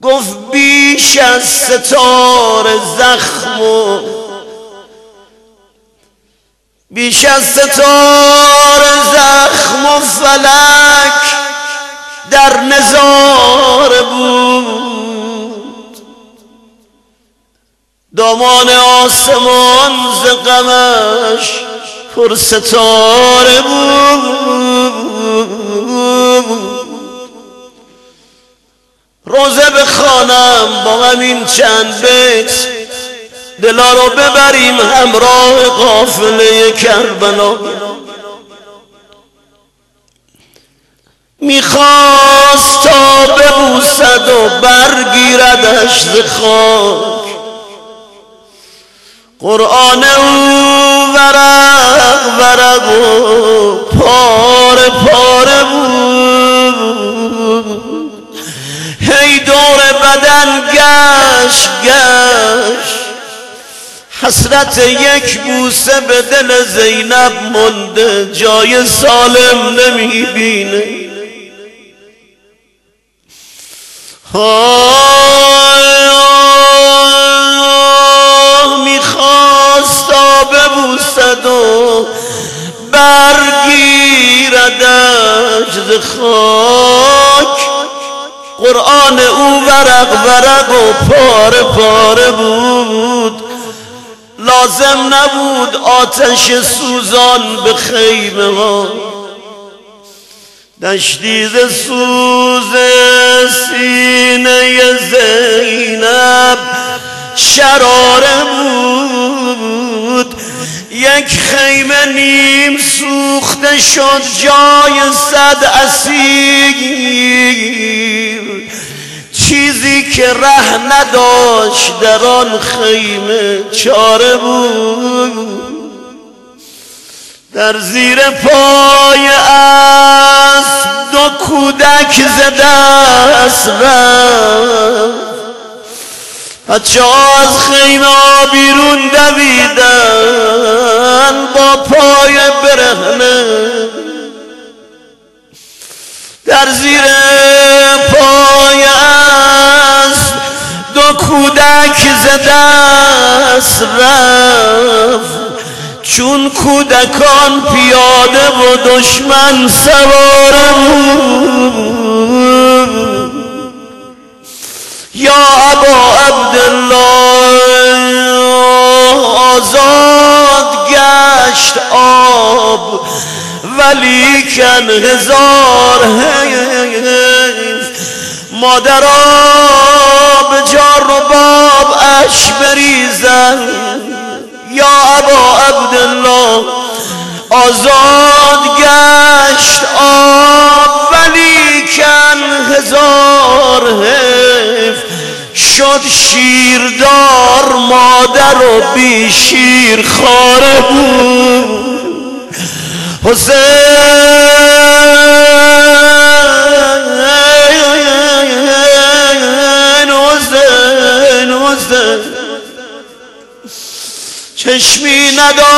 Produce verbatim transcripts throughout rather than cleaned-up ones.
گفت بیش از ستاره زخم و بیش از ستاره زخم و فلک در نظاره بود، دامان آسمان ز غمش پر ستاره بود. روزه بخوانم با همین چند بیت دلا رو ببریم همراه قافله کربلا. میخواست تا ببوسد و برگیردش ز خاک، قرآن او ورق ورق و پاره پاره بود. هی دور بدن گشت گشت، حسرت یک بوسه به دل زینب مونده، جای سالم نمیبینه. میخواست تا ببوسد و برگیردش ز خاک، قرآن او ورق ورق و پاره پاره بود. لازم نبود آتش سوزان به خیمه ها، دشتی ز سوز سینه زینب شراره بود. یک خیمه نیم سوخته شد جای صد اسیر، چیزی که ره نداشت در آن خیمه چاره بود. در زیر پای اسب دو کودک ز دست رفت، بچه ها از خیمه ها بیرون دویدن با پای برهنه. در زیر پای اسب دو کودک ز دست رفت، چون کودکان پیاده و دشمن سواره بود. یا ابا عبدالله آزاد گشت آب، ولیکن هزار حیف مادرها به جار و باب اش بریزن. یا ابا عبدالله آزاد گشت آب، ولیکن هزار حیف شد شیردار مادر و بی شیر خواره بود. حسین حسین حسین چشمی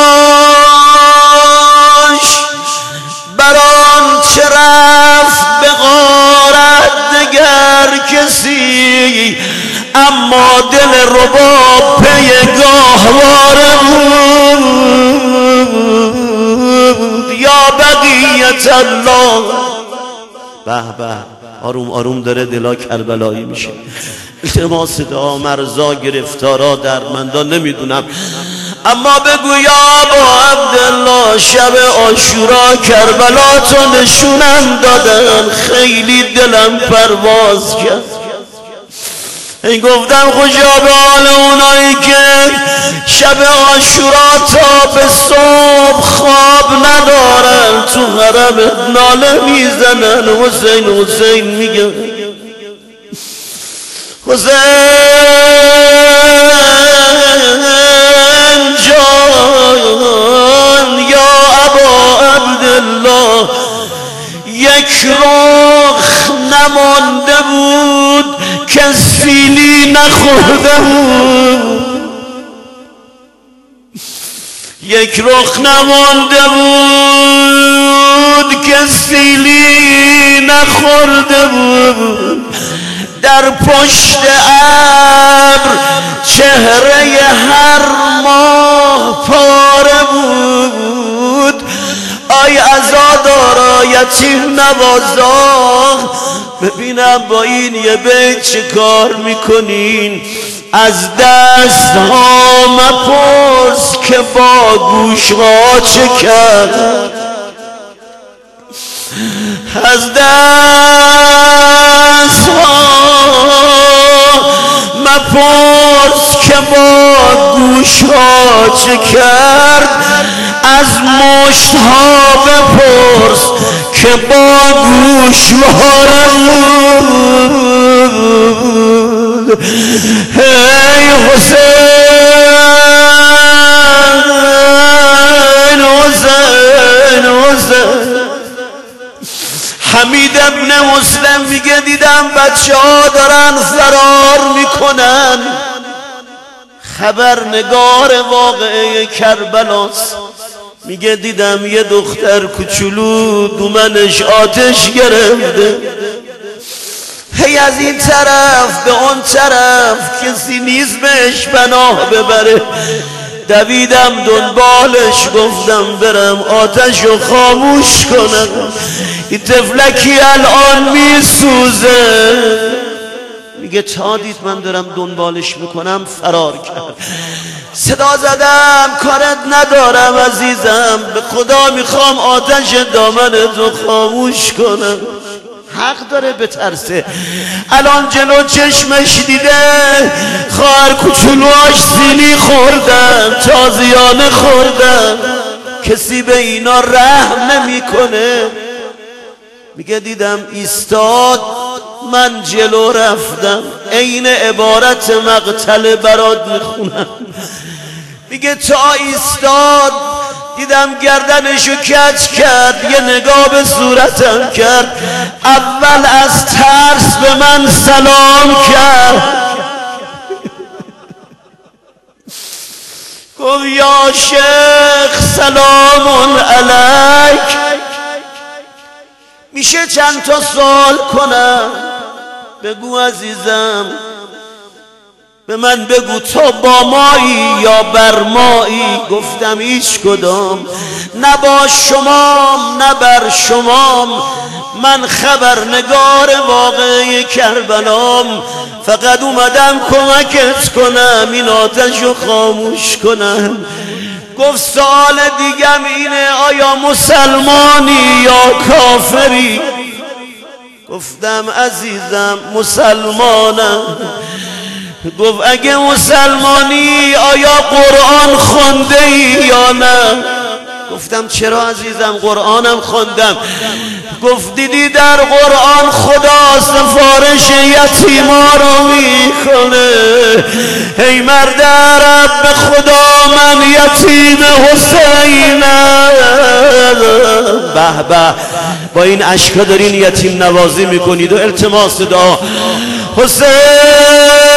نداشت بران چه رفت به غارت دگر کسی، اما دل رباب پی گاهواره بود. یا بقیت الله. به به، آروم آروم داره دلا کربلایی میشه. التماس دعا مرزا گرفتارا درمندان نمیدونم، اما بگو یا ابا عبدالله شب عاشورا کربلا تو نشونم دادن، خیلی دلم پرواز کرد. این گفتم خوشا به حال اونایی که شب عاشورا تا به صبح خواب ندارن، تو حرم ناله میزنن حسین حسین میگن حسین جان. یا ابا عبدالله یک رخ نمانده بود که سیلی نخورده بود، یک رخ نمانده بود که سیلی نخورده بود. در پشت ابر چهره هر ماه پاره بود. آی عزادارا یتیم نوازا، ببینم با این یه بیت چه کار میکنین. از دست ها مپرس که با گوش ها چه کرد، از دست ها مپرس که با گوش ها چه کرد، از مشت ها بپرس که با گوش ها رمود. ای حسین حسین حسین. حمید ابن مسلم میگه دیدم بچه ها دارن فرار میکنن. خبرنگار واقعه کربلاست، میگه دیدم یه دختر کوچولو دومنش آتش گرفته. هی از این طرف به اون طرف کسی نیست بهش پناه ببره. دویدم دنبالش، گفتم برم آتش رو خاموش کنم. این طفلکی الان میسوزه. میگه تا دید من دارم دنبالش میکنم فرار کرد. صدا زدم کارت ندارم عزیزم، به خدا میخوام آتش دامنتو خاموش کنم. حق داره بترسه. الان جلو چشمش دیده خواهر کوچولوهاش سیلی خوردن، تازیانه خوردن، کسی به اینا رحم نمیکنه. میگه دیدم ایستاد، من جلو رفتم، عین عبارت مقتل برات میخونم. میگه تا ایستاد دیدم گردنشو کج کرد، یه نگاه به صورتم کرد. اول از ترس به من سلام کرد، گفت یا شیخ سلام علیک. میشه چند تا سوال کنم؟ بگو عزیزم، به من بگو تو با مایی یا بر مایی؟ گفتم هیچ کدام، نه با شمام نه بر شمام. من خبرنگار واقعه کربلام، فقط اومدم کمکت کنم این آتش رو خاموش کنم. گفت سوال دیگم اینه، آیا مسلمانی یا کافری؟ گفتم عزیزم مسلمانم. گفت اگه مسلمانی آیا قرآن خونده ای یا نه؟ گفتم چرا عزیزم قرآنم خوندم. گفت دیدی در قرآن خدا سفارش یتیما رو میکنه. ای مرد عرب به خدا من یتیم حسینم. به به، با این اشکا دارین یتیم نوازی میکنید و التماس دعا. حسین